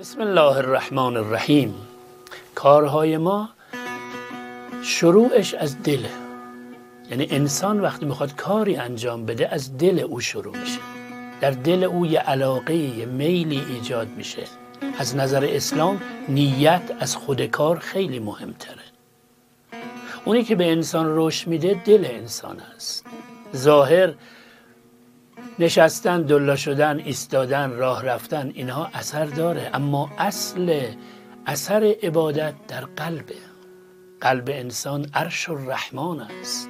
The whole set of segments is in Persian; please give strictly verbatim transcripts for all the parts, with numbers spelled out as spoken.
بسم الله الرحمن الرحیم. کارهای ما شروعش از دله، یعنی انسان وقتی میخواد کاری انجام بده از دل او شروع میشه. در دل او یه علاقه، یه میلی ایجاد میشه. از نظر اسلام نیت از خود کار خیلی مهمتره. اونی که به انسان رشد میده دل انسان است. ظاهر نشستن، دلا شدن، ایستادن، راه رفتن، اینها اثر داره، اما اصل اثر عبادت در قلبه. قلب انسان عرش الرحمن است.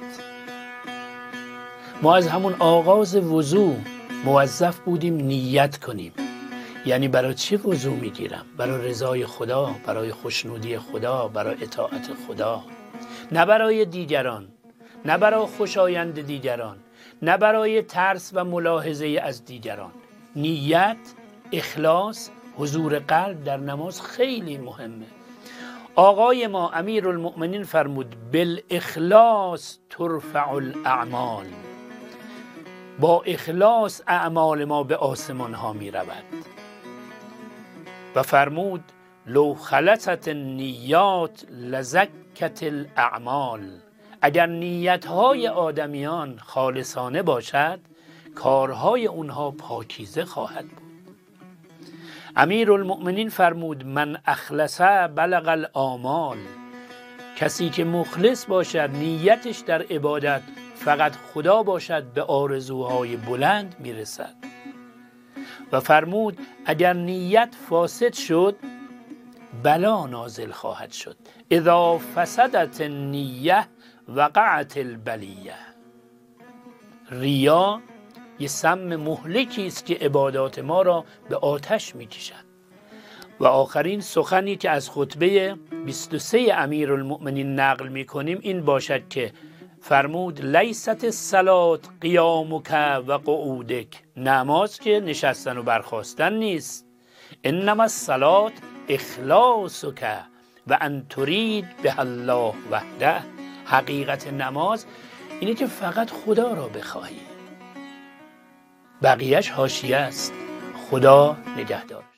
ما از همون آغاز وضو موظف بودیم نیت کنیم. یعنی برای چه وضو میگیرم؟ برای رضای خدا، برای خوشنودی خدا، برای اطاعت خدا، نه برای دیگران، نه برای خوشایند دیگران، نه برای ترس و ملاحظه از دیگران. نیت، اخلاص، حضور قلب در نماز خیلی مهمه. آقای ما امیرالمؤمنین فرمود بالاخلاص ترفع الاعمال. با اخلاص اعمال ما به آسمان ها می رود. و فرمود لو خلصت النیات لزکت الاعمال. اگر نیتهای آدمیان خالصانه باشد کارهای اونها پاکیزه خواهد بود. امیرالمؤمنین فرمود من اخلص بلغ الآمال. کسی که مخلص باشد، نیتش در عبادت فقط خدا باشد، به آرزوهای بلند میرسد. و فرمود اگر نیت فاسد شد بلا نازل خواهد شد. اذا فسدت النیه وقعت البلیه. ریا یه سم مهلکی است که عبادات ما را به آتش میکشد. و آخرین سخنی که از خطبه بیست و سه امیرالمؤمنین نقل میکنیم این باشد که فرمود لیست الصلاة قیامک و قعودک. نماز که نشستن و برخاستن نیست. انما الصلاة اخلاصک و ان ترید به الله وحده. حقیقت نماز اینه که فقط خدا را بخواهی، بقیهش حاشیه است. خدا نگهدار.